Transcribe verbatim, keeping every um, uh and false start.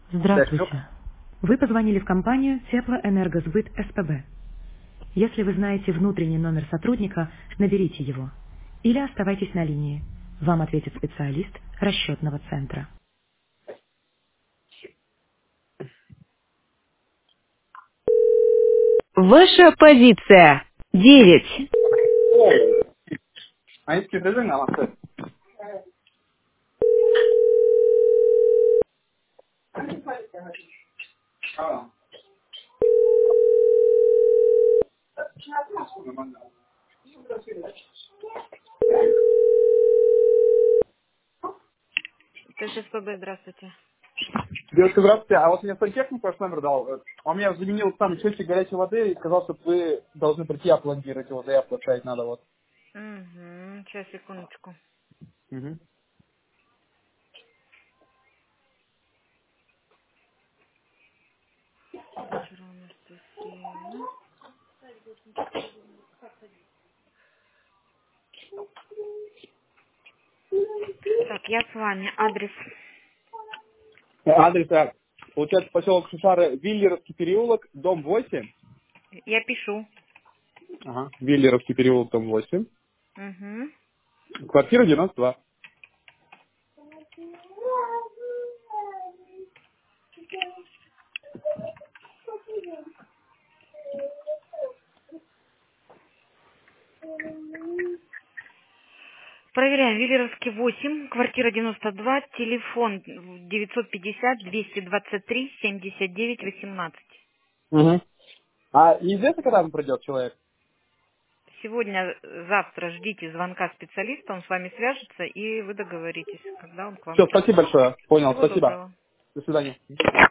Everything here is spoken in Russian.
Здравствуйте. Вы позвонили в компанию Теплоэнергосбыт СПБ. Если вы знаете внутренний номер сотрудника, наберите его. Или оставайтесь на линии. Вам ответит специалист расчетного центра. Ваша позиция. Девять. Aí que desenhar lá, certo? Ah, Т Ж С П Б, здравствуйте. девушка, здравствуйте. А вот мне сантехник ваш номер дал. Э, Он меня заменил там счетчик горячей воды и сказал, что вы должны прийти опломбировать его, заявку оставить надо вот. Угу, сейчас, секундочку. Угу. Вчера Анастасия. Так, я с вами. Адрес. Адрес, а, получается, поселок Шишары, Виллеровский переулок, дом восемь. Я пишу. Ага. Виллеровский переулок, дом восемь. Угу. Квартира девяносто два. Проверяем. Виллеровский восемь, квартира девяносто два, телефон девятьсот пятьдесят двести двадцать три семьдесят девять восемнадцать. Угу. А неизвестно, когда он придет человек? Сегодня, завтра ждите звонка специалиста, он с вами свяжется, и вы договоритесь, когда он к вам Все, придет. спасибо большое. Понял, Всего спасибо. доброго. До свидания.